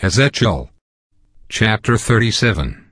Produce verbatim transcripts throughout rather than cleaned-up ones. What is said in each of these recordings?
Ezekiel chapter thirty-seven.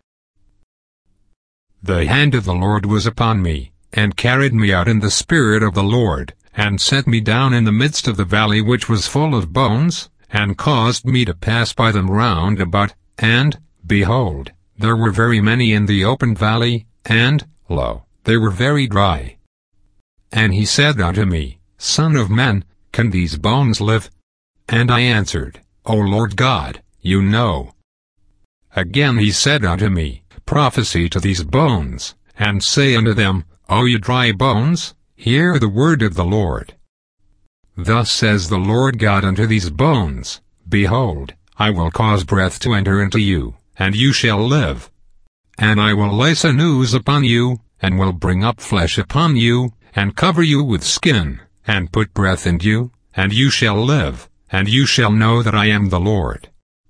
The hand of the Lord was upon me, and carried me out in the spirit of the Lord, and set me down in the midst of the valley which was full of bones, and caused me to pass by them round about, and, behold, there were very many in the open valley, and, lo, they were very dry. And he said unto me, Son of man, can these bones live? And I answered, O Lord God, you know. Again he said unto me, Prophesy to these bones, and say unto them, O ye dry bones, hear the word of the Lord. Thus says the Lord God unto these bones, Behold, I will cause breath to enter into you, and you shall live. And I will lay sinews upon you, and will bring up flesh upon you, and cover you with skin, and put breath in you, and you shall live, and you shall know that I am the Lord.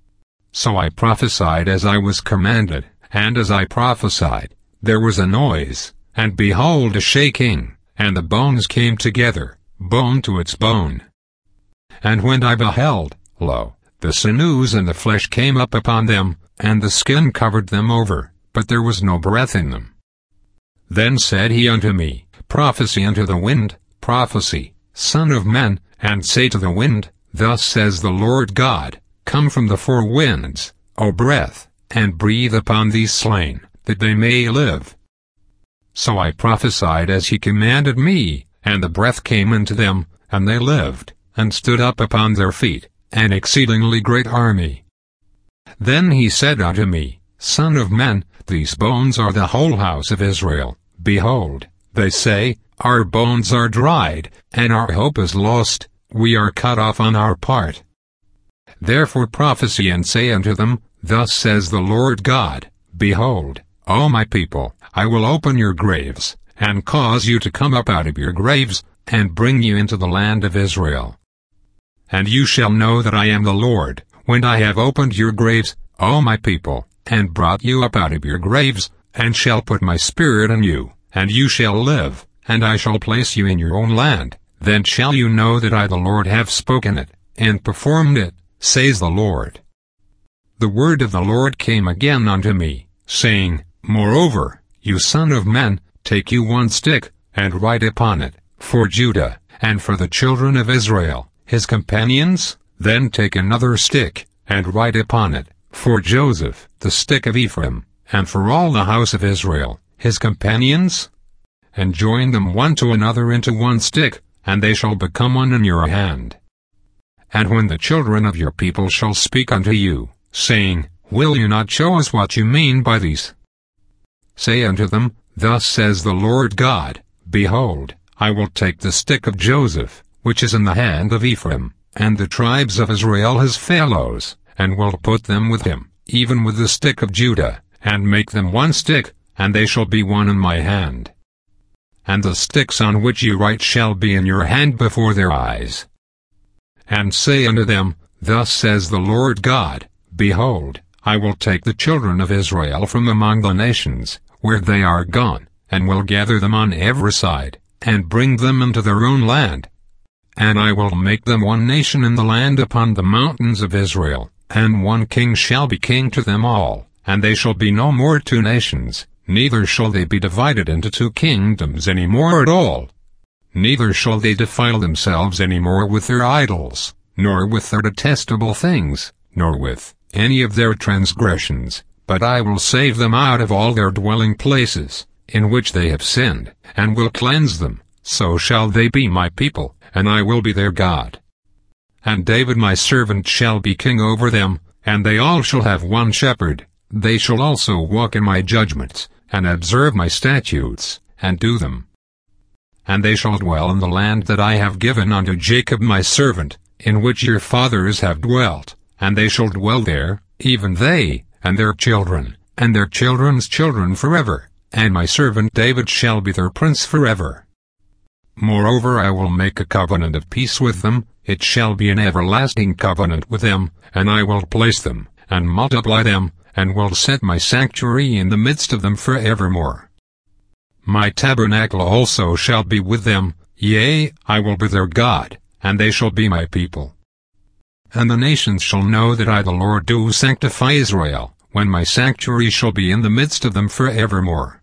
So I prophesied as I was commanded, and as I prophesied, there was a noise, and behold a shaking, and the bones came together, bone to its bone. And when I beheld, lo, the sinews and the flesh came up upon them, and the skin covered them over, but there was no breath in them. Then said he unto me, Prophesy unto the wind, prophesy, Son of man, and say to the wind, Thus says the Lord God, Come from the four winds, O breath, and breathe upon these slain, that they may live. So I prophesied as he commanded me, and the breath came into them, and they lived, and stood up upon their feet, an exceedingly great army. Then he said unto me, Son of man, these bones are the whole house of Israel. Behold, they say, Our bones are dried, and our hope is lost, we are cut off on our part. Therefore prophesy and say unto them, Thus says the Lord God, Behold, O my people, I will open your graves, and cause you to come up out of your graves, and bring you into the land of Israel. And you shall know that I am the Lord, when I have opened your graves, O my people, and brought you up out of your graves, and shall put my spirit in you, and you shall live, and I shall place you in your own land. Then shall you know that I the Lord have spoken it, and performed it, says the Lord. The word of the Lord came again unto me, saying, Moreover, you son of man, take you one stick, and write upon it, for Judah, and for the children of Israel, his companions. Then take another stick, and write upon it, for Joseph, the stick of Ephraim, and for all the house of Israel, his companions. And join them one to another into one stick, and they shall become one in your hand. And when the children of your people shall speak unto you, saying, Will you not show us what you mean by these? Say unto them, Thus says the Lord God, Behold, I will take the stick of Joseph, which is in the hand of Ephraim, and the tribes of Israel his fellows, and will put them with him, even with the stick of Judah, and make them one stick, and they shall be one in my hand. And the sticks on which you write shall be in your hand before their eyes. And say unto them, Thus says the Lord God, Behold, I will take the children of Israel from among the nations, where they are gone, and will gather them on every side, and bring them into their own land. And I will make them one nation in the land upon the mountains of Israel, and one king shall be king to them all, and they shall be no more two nations, neither shall they be divided into two kingdoms any more at all. Neither shall they defile themselves any more with their idols, nor with their detestable things, nor with any of their transgressions, but I will save them out of all their dwelling places, in which they have sinned, and will cleanse them. So shall they be my people, and I will be their God. And David my servant shall be king over them, and they all shall have one shepherd. They shall also walk in my judgments, and observe my statutes, and do them. And they shall dwell in the land that I have given unto Jacob my servant, in which your fathers have dwelt, and they shall dwell there, even they, and their children, and their children's children forever, and my servant David shall be their prince forever. Moreover, I will make a covenant of peace with them, it shall be an everlasting covenant with them, and I will place them, and multiply them, and will set my sanctuary in the midst of them forevermore. My tabernacle also shall be with them, yea, I will be their God, and they shall be my people. And the nations shall know that I the Lord do sanctify Israel, when my sanctuary shall be in the midst of them for evermore.